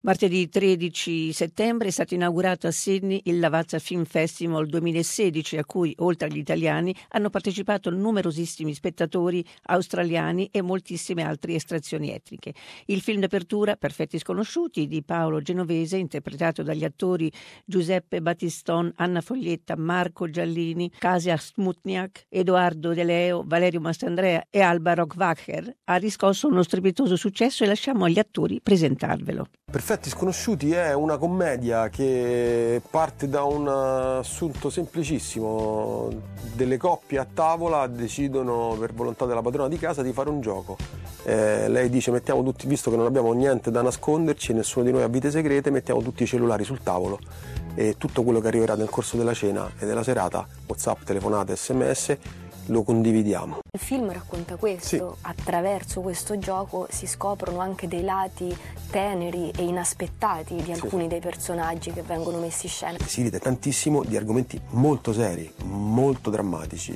Martedì 13 settembre è stato inaugurato a Sydney il Lavazza Film Festival 2016, a cui, oltre agli italiani, hanno partecipato numerosissimi spettatori australiani e moltissime altre estrazioni etniche. Il film d'apertura, Perfetti sconosciuti, di Paolo Genovese, interpretato dagli attori Giuseppe Battiston, Anna Foglietta, Marco Giallini, Kasia Smutniak, Edoardo De Leo, Valerio Mastandrea e Alba Rockwacher, ha riscosso uno strepitoso successo e lasciamo agli attori presentarvelo. Perfetti sconosciuti è una commedia che parte da un assunto semplicissimo. Delle coppie a tavola decidono, per volontà della padrona di casa, di fare un gioco. Lei dice: mettiamo tutti, visto che non abbiamo niente da nasconderci, nessuno di noi ha vite segrete, mettiamo tutti i cellulari sul tavolo e tutto quello che arriverà nel corso della cena e della serata, WhatsApp, telefonate, SMS, lo condividiamo. Il film racconta questo, sì. Attraverso questo gioco si scoprono anche dei lati teneri e inaspettati di alcuni dei personaggi che vengono messi in scena. Si ride tantissimo di argomenti molto seri, molto drammatici.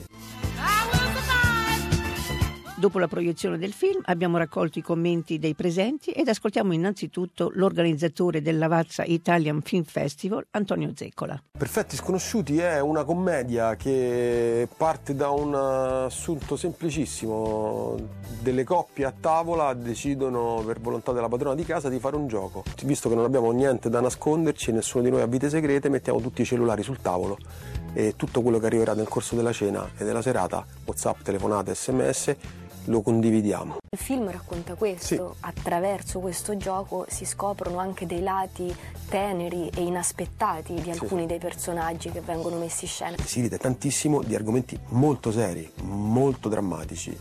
Dopo la proiezione del film abbiamo raccolto i commenti dei presenti ed ascoltiamo innanzitutto l'organizzatore del Lavazza Italian Film Festival, Antonio Zeccola. Perfetti sconosciuti è una commedia che parte da un assunto semplicissimo. Delle coppie a tavola decidono, per volontà della padrona di casa, di fare un gioco. Visto che non abbiamo niente da nasconderci, nessuno di noi ha vite segrete, mettiamo tutti i cellulari sul tavolo e tutto quello che arriverà nel corso della cena e della serata, WhatsApp, telefonate, SMS, lo condividiamo. Il film racconta questo, sì. Attraverso questo gioco si scoprono anche dei lati teneri e inaspettati di alcuni dei personaggi che vengono messi in scena. Si ride tantissimo di argomenti molto seri, molto drammatici.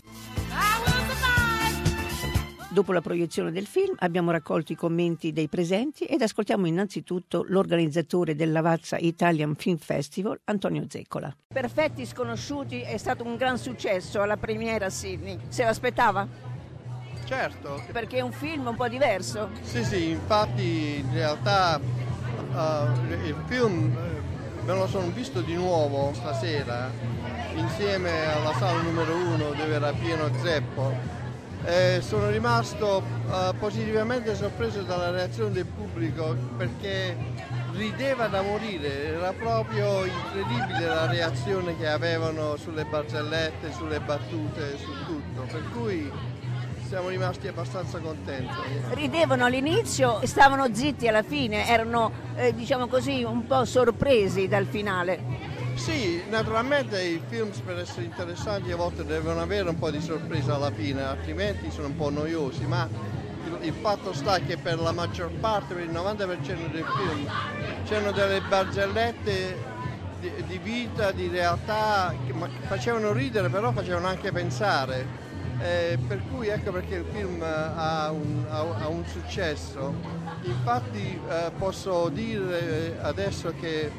Dopo la proiezione del film abbiamo raccolto i commenti dei presenti ed ascoltiamo innanzitutto l'organizzatore del Lavazza Italian Film Festival, Antonio Zeccola. Perfetti sconosciuti è stato un gran successo alla premiera a Sydney. Se l'aspettava? Certo. Perché è un film un po' diverso. Sì, infatti in realtà il film me lo sono visto di nuovo stasera insieme alla sala numero 1 dove era pieno zeppo. Sono rimasto positivamente sorpreso dalla reazione del pubblico perché rideva da morire, era proprio incredibile la reazione che avevano sulle barzellette, sulle battute, su tutto, per cui siamo rimasti abbastanza contenti. Ridevano all'inizio e stavano zitti alla fine, erano diciamo così un po' sorpresi dal finale. Sì, naturalmente i film per essere interessanti a volte devono avere un po' di sorpresa alla fine, altrimenti sono un po' noiosi, ma il fatto sta che per la maggior parte, per il 90% dei film, c'erano delle barzellette di vita, di realtà, che facevano ridere, però facevano anche pensare. Per cui ecco perché il film ha un successo. Infatti posso dire adesso che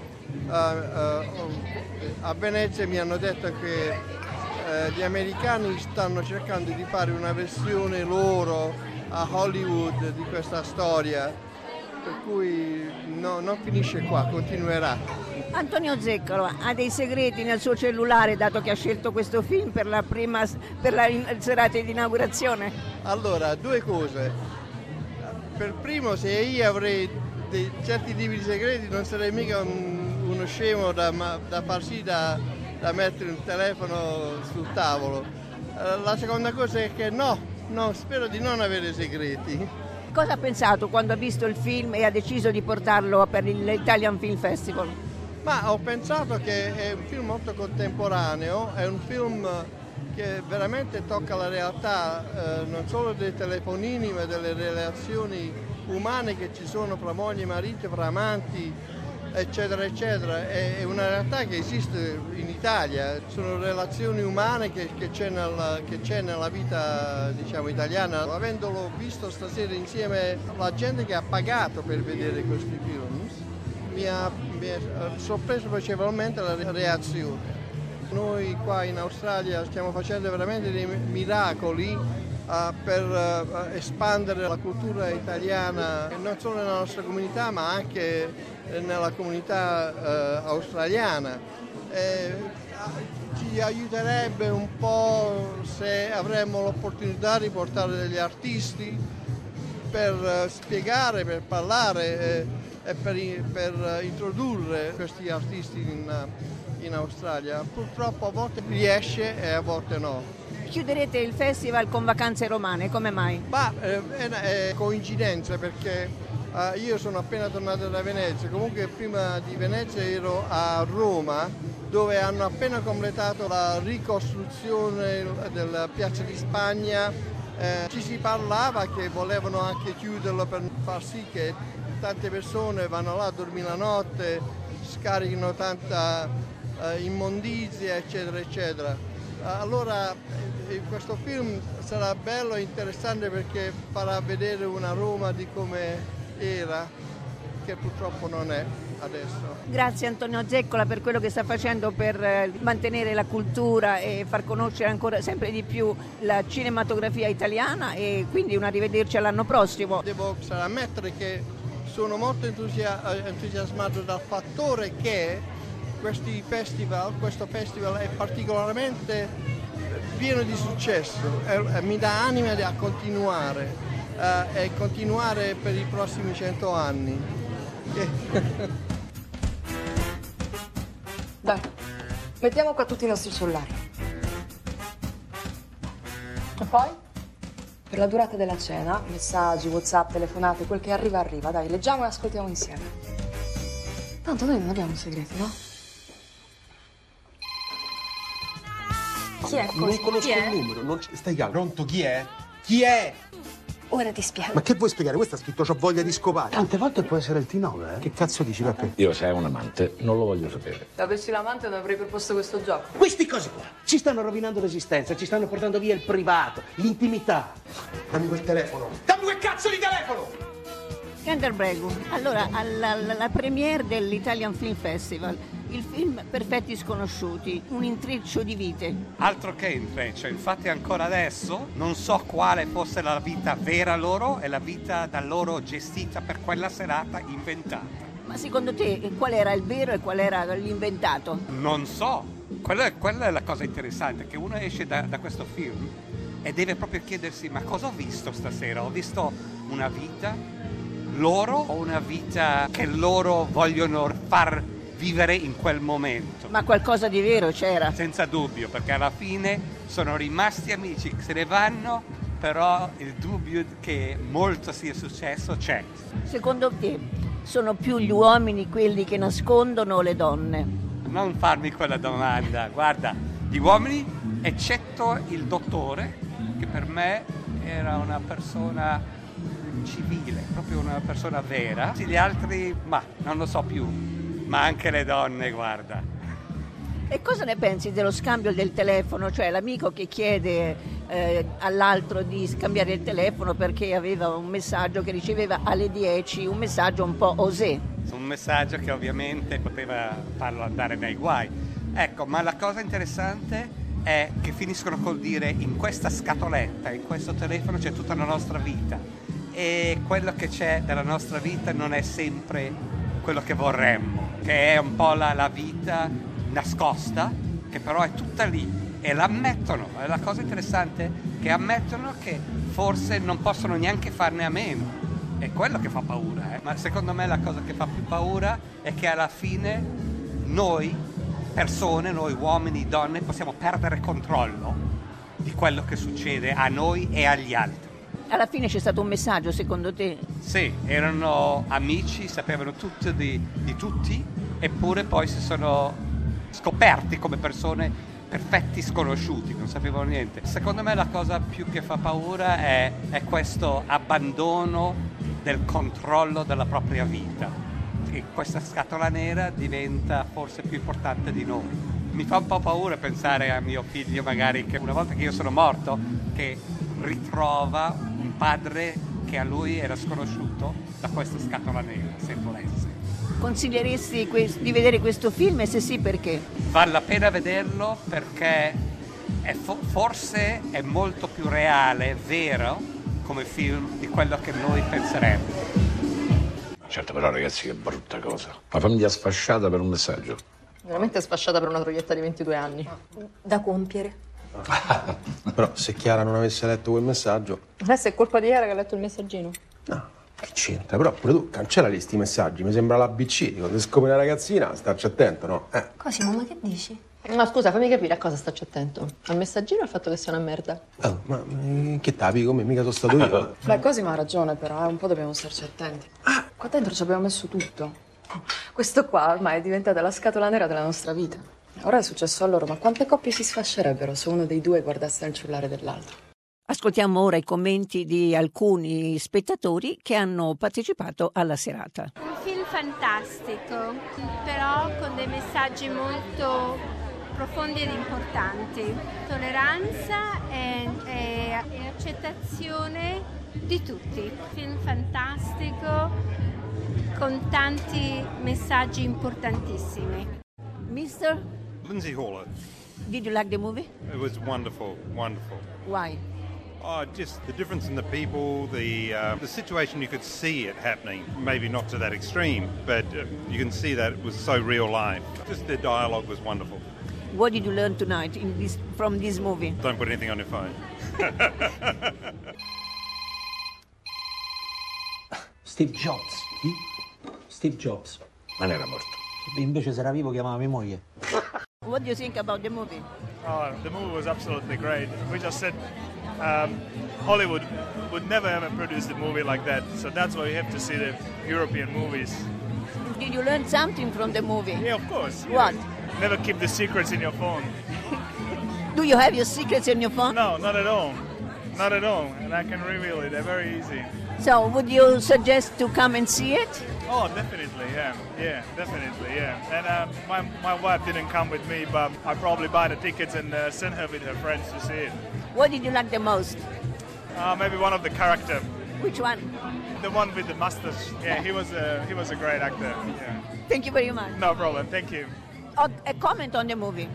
a Venezia mi hanno detto che gli americani stanno cercando di fare una versione loro a Hollywood di questa storia, per cui non finisce qua, continuerà. Antonio Zeccola ha dei segreti nel suo cellulare, dato che ha scelto questo film per la serata di inaugurazione? Allora, due cose. Per primo, se io avrei certi tipi di segreti non sarei mica uno scemo da far sì da mettere il telefono sul tavolo. La seconda cosa è che no, spero di non avere segreti. Cosa ha pensato quando ha visto il film e ha deciso di portarlo per l'Italian Film Festival? Ma ho pensato che è un film molto contemporaneo, è un film che veramente tocca la realtà non solo dei telefonini ma delle relazioni umane che ci sono fra moglie e marito, fra amanti, eccetera eccetera. È una realtà che esiste in Italia, sono relazioni umane che c'è nella vita, diciamo, italiana. Avendolo visto stasera insieme alla gente che ha pagato per vedere questi film, mi ha sorpreso piacevolmente la reazione. Noi qua in Australia stiamo facendo veramente dei miracoli per espandere la cultura italiana non solo nella nostra comunità ma anche nella comunità australiana. Ci aiuterebbe un po' se avremmo l'opportunità di portare degli artisti per spiegare, per parlare e per introdurre questi artisti in Australia. Purtroppo a volte riesce e a volte no. Chiuderete il festival con Vacanze Romane, come mai? È coincidenza perché io sono appena tornato da Venezia, comunque prima di Venezia ero a Roma, dove hanno appena completato la ricostruzione della Piazza di Spagna. Ci si parlava che volevano anche chiuderlo per far sì che tante persone vanno là a dormire la notte, scaricano tanta immondizia, eccetera, eccetera. Allora questo film sarà bello e interessante perché farà vedere una Roma di come era, che purtroppo non è adesso. Grazie Antonio Zeccola per quello che sta facendo per mantenere la cultura e far conoscere ancora sempre di più la cinematografia italiana, e quindi un arrivederci all'anno prossimo. Devo ammettere che sono molto entusiasmato dal fattore che questo festival è particolarmente pieno di successo e mi dà anima a continuare e continuare per i prossimi 100 anni. Dai, mettiamo qua tutti i nostri cellulari. E poi? Per la durata della cena, messaggi, WhatsApp, telefonate, quel che arriva arriva. Dai, leggiamo e ascoltiamo insieme. Tanto noi non abbiamo segreti, no? Chi è? Non conosco il numero, stai calmo. Pronto, chi è? Chi è? Ora ti spiego. Ma che vuoi spiegare? Questo ha scritto c'ho voglia di scopare. Tante volte può essere il T9, eh? Che cazzo dici, Peppe? Io, se è un amante, non lo voglio sapere. Se avessi l'amante non avrei proposto questo gioco. Questi cosi qua ci stanno rovinando l'esistenza, ci stanno portando via il privato, l'intimità. Dammi quel telefono. Dammi quel cazzo di telefono! Canterbregu, allora alla premiere dell'Italian Film Festival, il film Perfetti Sconosciuti, un intreccio di vite. Altro che intreccio, infatti ancora adesso non so quale fosse la vita vera loro e la vita da loro gestita per quella serata inventata. Ma secondo te qual era il vero e qual era l'inventato? Non so, quella è la cosa interessante, che uno esce da questo film e deve proprio chiedersi: ma cosa ho visto stasera? Ho visto una vita loro o una vita che loro vogliono far vivere in quel momento? Ma qualcosa di vero c'era? Senza dubbio, perché alla fine sono rimasti amici, se ne vanno, però il dubbio che molto sia successo c'è. Secondo te sono più gli uomini quelli che nascondono o le donne? Non farmi quella domanda, guarda, gli uomini, eccetto il dottore, che per me era una persona civile, proprio una persona vera. Gli altri, ma non lo so più, ma anche le donne, guarda. E cosa ne pensi dello scambio del telefono? Cioè l'amico che chiede all'altro di scambiare il telefono perché aveva un messaggio che riceveva alle 10, un messaggio un po' osé. Un messaggio che ovviamente poteva farlo andare nei guai. Ecco, ma la cosa interessante è che finiscono col dire: in questa scatoletta, in questo telefono c'è tutta la nostra vita, e quello che c'è della nostra vita non è sempre quello che vorremmo, che è un po' la vita nascosta, che però è tutta lì, e l'ammettono. È la cosa interessante, che ammettono che forse non possono neanche farne a meno. È quello che fa paura, Ma secondo me la cosa che fa più paura è che alla fine noi persone, noi uomini, donne, possiamo perdere controllo di quello che succede a noi e agli altri. Alla fine c'è stato un messaggio, secondo te? Sì, erano amici, sapevano tutto di tutti, eppure poi si sono scoperti come persone perfetti sconosciuti, non sapevano niente. Secondo me la cosa più che fa paura è questo abbandono del controllo della propria vita. E questa scatola nera diventa forse più importante di noi. Mi fa un po' paura pensare a mio figlio, magari, che una volta che io sono morto, che ritrova un padre che a lui era sconosciuto da questa scatola nera, se volesse. Consiglieresti di vedere questo film, e se sì, perché? Vale la pena vederlo perché forse è molto più reale, vero, come film, di quello che noi penseremmo. Certo, però ragazzi, che brutta cosa. Una famiglia sfasciata per un messaggio. Veramente sfasciata per una troietta di 22 anni. Da compiere. Però se Chiara non avesse letto quel messaggio... Adesso è colpa di Chiara che ha letto il messaggino. No, che c'entra? Però pure tu cancella sti messaggi, mi sembra l'ABC, quando scopri una ragazzina starci attento, no? Cosimo, ma che dici? Ma scusa, fammi capire a cosa stacci attento. Al messaggino o al fatto che sei una merda? Oh, ma che tapi come? Mica sono stato io. Beh, Cosimo ha ragione però, un po' dobbiamo starci attenti. Qua dentro ci abbiamo messo tutto. Questo qua ormai è diventata la scatola nera della nostra vita. Ora è successo a loro, ma quante coppie si sfascerebbero se uno dei due guardasse nel cellulare dell'altro? Ascoltiamo ora i commenti di alcuni spettatori che hanno partecipato alla serata. Un film fantastico, però con dei messaggi molto profondi ed importanti. Tolleranza e accettazione di tutti. Film fantastico con tanti messaggi importantissimi. Mister, Lindsay Haller. did you like the movie? It was wonderful, wonderful. Why? Oh, just the difference in the people, the situation. You could see it happening. Maybe not to that extreme, but you can see that it was so real life. Just the dialogue was wonderful. What did you learn tonight from this movie? Don't put anything on your phone. Steve Jobs. Steve Jobs. Ma non era morto. Invece se era vivo chiamava mia moglie. What do you think about the movie? Oh, the movie was absolutely great. We just said Hollywood would never ever produce a movie like that. So that's why we have to see the European movies. Did you learn something from the movie? Yeah, of course. What? Never keep the secrets in your phone. Do you have your secrets in your phone? No, not at all. Not at all. And I can reveal it. They're very easy. So, would you suggest to come and see it? Oh, definitely, yeah. Yeah, definitely, yeah. And my wife didn't come with me, but I probably buy the tickets and send her with her friends to see it. What did you like the most? Maybe one of the character. Which one? The one with the mustache. Yeah, he was a great actor. Yeah. Thank you very much. No problem. Thank you. A comment on the movie.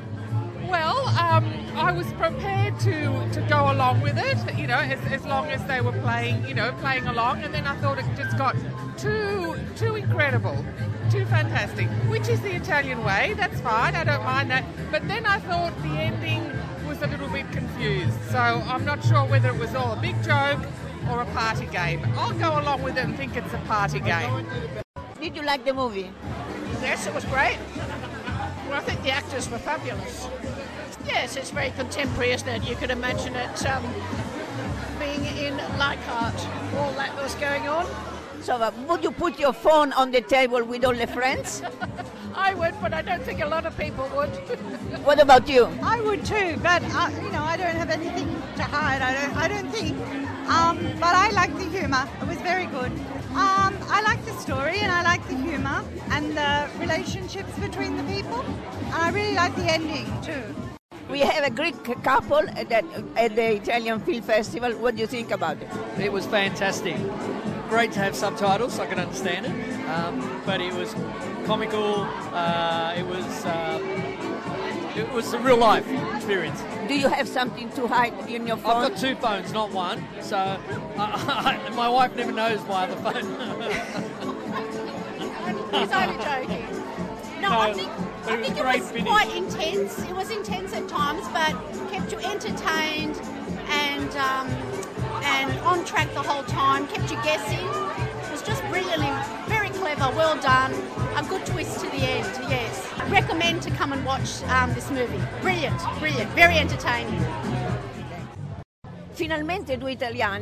Well, I was prepared to go along with it, you know, as long as they were playing along, and then I thought it just got too incredible, too fantastic, which is the Italian way. That's fine, I don't mind that. But then I thought the ending was a little bit confused, so I'm not sure whether it was all a big joke or a party game. I'll go along with it and think it's a party game. Did you like the movie? Yes, it was great. Well, I think the actors were fabulous. Yes, it's very contemporary, isn't it? You could imagine it being in Leichhardt, all that was going on. So, would you put your phone on the table with all the friends? I would, but I don't think a lot of people would. What about you? I would too, but I don't have anything to hide. I don't think. But I like the humour. It was very good. I like the story and I like the humour and the relationships between the people. And I really like the ending too. We have a Greek couple at the Italian Film Festival. What do you think about it? It was fantastic. Great to have subtitles so I could understand it. But it was comical. It was a real life experience. Do you have something to hide in your phone? I've got two phones, not one. So my wife never knows my other phone. He's only joking. No, I think it was quite intense. It was intense at times, but kept you entertained and on track the whole time, kept you guessing. It was just brilliantly, very clever, well done. A good twist to the end, yes. I recommend to come and watch this movie. Brilliant, brilliant, very entertaining. Finalmente due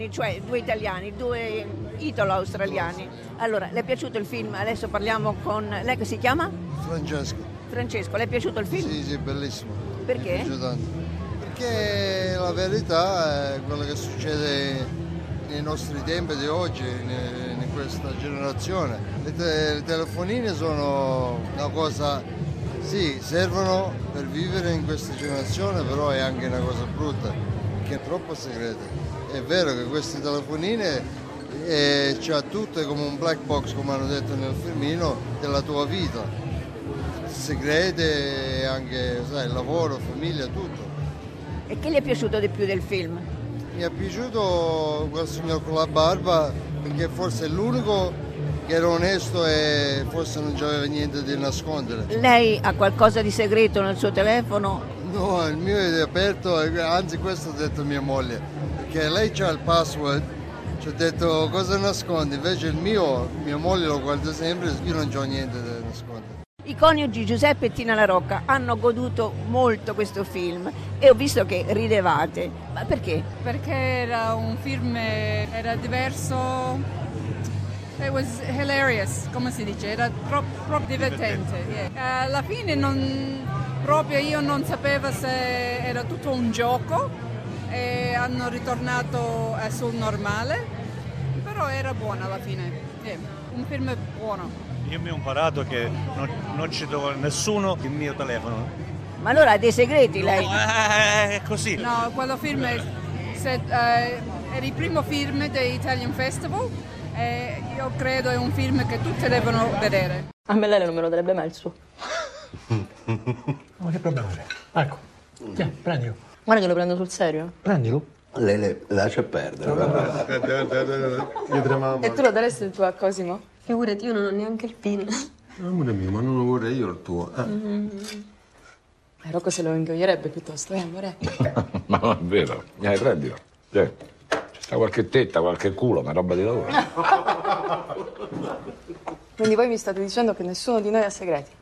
italo-australiani. Allora, le è piaciuto il film? Adesso parliamo con lei, che si chiama? Francesco, le è piaciuto il film? Sì, bellissimo. Perché? Mi è piaciuto tanto. Perché la verità è quello che succede nei nostri tempi di oggi, in questa generazione. Le telefonine sono una cosa, sì, servono per vivere in questa generazione, però è anche una cosa brutta, che è troppo segreta. È vero che queste telefonine c'ha tutte come un black box, come hanno detto nel filmino, della tua vita. Segrete, anche sai, lavoro, famiglia, tutto. E che le è piaciuto di più del film? Mi è piaciuto quel signor con la barba, perché forse è l'unico che era onesto e forse non c'aveva niente da nascondere. Lei ha qualcosa di segreto nel suo telefono? No, il mio è aperto, anzi questo ha detto mia moglie, perché lei c'ha il password Ci ho detto cosa nascondi, invece il mio, mia moglie lo guarda sempre, io non c'ho niente da nascondere. I coniugi Giuseppe e Tina La Rocca hanno goduto molto questo film e ho visto che ridevate. Ma perché? Perché era un film, era diverso, it was hilarious, come si dice, era troppo divertente. Yeah. Alla fine proprio io non sapevo se era tutto un gioco e hanno ritornato sul normale, però era buono alla fine, yeah. Un film buono. Io mi ho imparato che non ci do nessuno il mio telefono. Ma allora ha dei segreti lei? No, è così. No, quello film è il primo film dell'Italian Festival e io credo è un film che tutti devono vedere. A me lei non me lo darebbe mai il suo. Ma che problema c'è? Ecco, tieni, prendilo. Guarda che lo prendo sul serio. Prendilo. Lei lascia perdere. E tu lo daresti il tuo a Cosimo? Figurati, io non ho neanche il PIN. Amore mio, ma non lo vorrei io il tuo. Rocco se lo ingoierebbe piuttosto, amore? Ma non è vero. Prendilo. C'è sta qualche tetta, qualche culo, ma roba di lavoro. Quindi voi mi state dicendo che nessuno di noi ha segreti?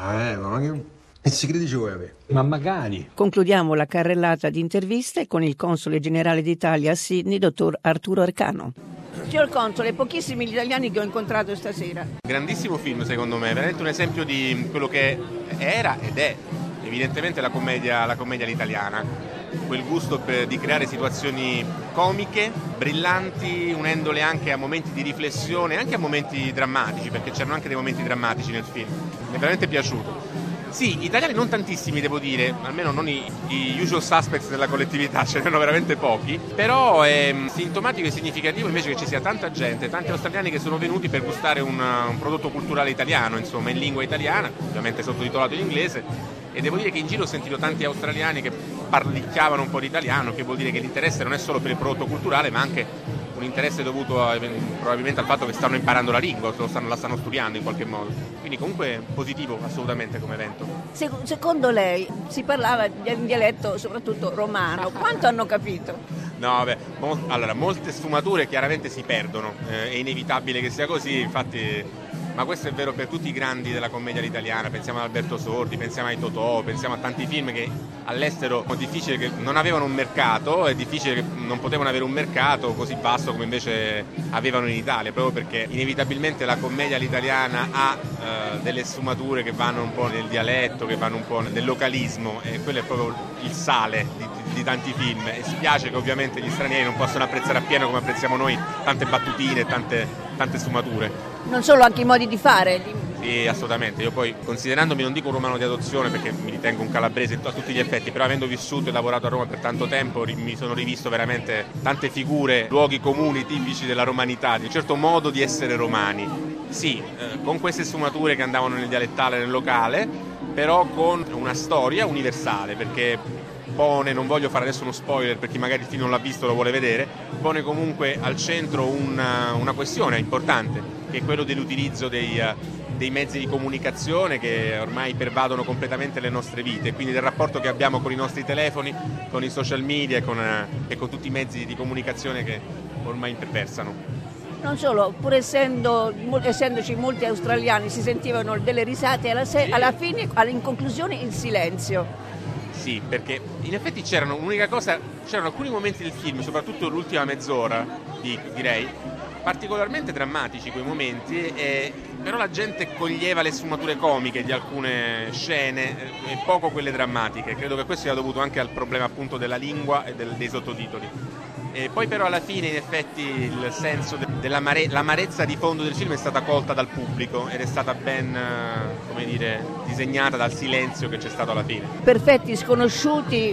Ma che segreti ci vuoi avere? Ma magari. Concludiamo la carrellata di interviste con il console generale d'Italia a Sydney, dottor Arturo Arcano. Signor console, pochissimi gli italiani che ho incontrato stasera. Grandissimo film secondo me, veramente un esempio di quello che era ed è evidentemente la commedia all'italiana. Quel gusto di creare situazioni comiche, brillanti, unendole anche a momenti di riflessione, anche a momenti drammatici, perché c'erano anche dei momenti drammatici nel film. Mi è veramente piaciuto. Sì, italiani non tantissimi devo dire, almeno non i usual suspects della collettività, ce n'erano veramente pochi, però è sintomatico e significativo invece che ci sia tanta gente, tanti australiani che sono venuti per gustare un prodotto culturale italiano, insomma, in lingua italiana, ovviamente sottotitolato in inglese, e devo dire che in giro ho sentito tanti australiani che parlicchiavano un po' di italiano, che vuol dire che l'interesse non è solo per il prodotto culturale, ma anche un interesse dovuto probabilmente al fatto che stanno imparando la lingua, la stanno studiando in qualche modo. Quindi comunque positivo assolutamente come evento. Secondo lei si parlava in dialetto soprattutto romano, quanto hanno capito? No, vabbè, allora molte sfumature chiaramente si perdono, è inevitabile che sia così, infatti. Ma questo è vero per tutti i grandi della commedia all'italiana, pensiamo ad Alberto Sordi, pensiamo ai Totò, pensiamo a tanti film che all'estero è difficile che non avevano un mercato, è difficile che non potevano avere un mercato così vasto come invece avevano in Italia, proprio perché inevitabilmente la commedia all'italiana ha delle sfumature che vanno un po' nel dialetto, che vanno un po' nel localismo, e quello è proprio il sale di tanti film, e spiace che ovviamente gli stranieri non possano apprezzare appieno come apprezziamo noi tante battutine, tante sfumature. Non solo, anche i modi di fare. Sì, assolutamente. Io poi, considerandomi, non dico un romano di adozione perché mi ritengo un calabrese a tutti gli effetti, però avendo vissuto e lavorato a Roma per tanto tempo mi sono rivisto veramente tante figure, luoghi comuni tipici della romanità, di un certo modo di essere romani. Sì, con queste sfumature che andavano nel dialettale, nel locale, però con una storia universale, perché pone, non voglio fare adesso uno spoiler per chi magari il film non l'ha visto o lo vuole vedere, pone comunque al centro una questione importante, che è quello dell'utilizzo dei mezzi di comunicazione che ormai pervadono completamente le nostre vite, quindi del rapporto che abbiamo con i nostri telefoni, con i social media e con tutti i mezzi di comunicazione che ormai imperversano. Non solo, pur essendoci molti australiani, si sentivano delle risate alla fine, in conclusione il silenzio. Sì, perché in effetti c'erano alcuni momenti del film, soprattutto l'ultima mezz'ora, direi, particolarmente drammatici quei momenti, però la gente coglieva le sfumature comiche di alcune scene e poco quelle drammatiche. Credo che questo sia dovuto anche al problema appunto della lingua e dei sottotitoli. E poi però alla fine in effetti il senso dell'amarezza di fondo del film è stata colta dal pubblico ed è stata ben, disegnata dal silenzio che c'è stato alla fine. Perfetti sconosciuti,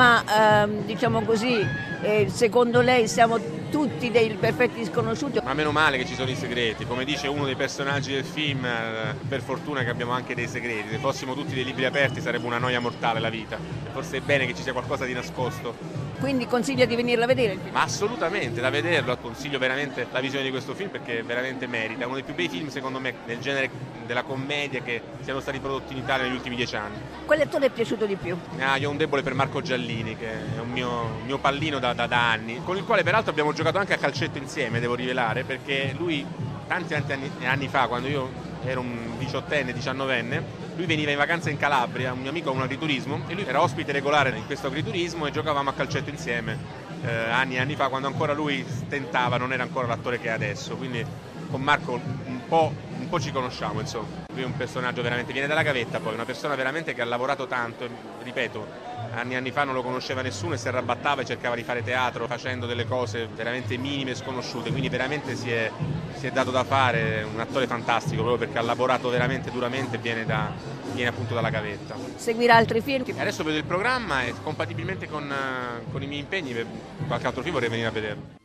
ma diciamo così, secondo lei siamo tutti dei perfetti sconosciuti? Ma meno male che ci sono i segreti, come dice uno dei personaggi del film, per fortuna che abbiamo anche dei segreti, se fossimo tutti dei libri aperti sarebbe una noia mortale la vita, forse è bene che ci sia qualcosa di nascosto Quindi consiglia di venirla a vedere? Ma assolutamente, da vederlo, consiglio veramente la visione di questo film perché veramente merita, è uno dei più bei film secondo me nel genere della commedia che siano stati prodotti in Italia negli ultimi 10 anni. Quale attore è piaciuto di più? Io ho un debole per Marco Giallini, che è un mio pallino da anni, con il quale peraltro abbiamo giocato anche a calcetto insieme, devo rivelare, perché lui tanti anni fa, quando io ero un 19enne, lui veniva in vacanza in Calabria, un mio amico ha un agriturismo, e lui era ospite regolare in questo agriturismo e giocavamo a calcetto insieme anni fa, quando ancora lui stentava, non era ancora l'attore che è adesso, quindi con Marco un po' ci conosciamo, insomma. Lui è un personaggio veramente, viene dalla gavetta poi, una persona veramente che ha lavorato tanto, ripeto, anni fa non lo conosceva nessuno e si arrabattava e cercava di fare teatro facendo delle cose veramente minime e sconosciute, quindi veramente si è dato da fare, un attore fantastico proprio perché ha lavorato veramente duramente e viene appunto dalla gavetta. Seguirà altri film? Adesso vedo il programma e compatibilmente con i miei impegni qualche altro film vorrei venire a vederlo.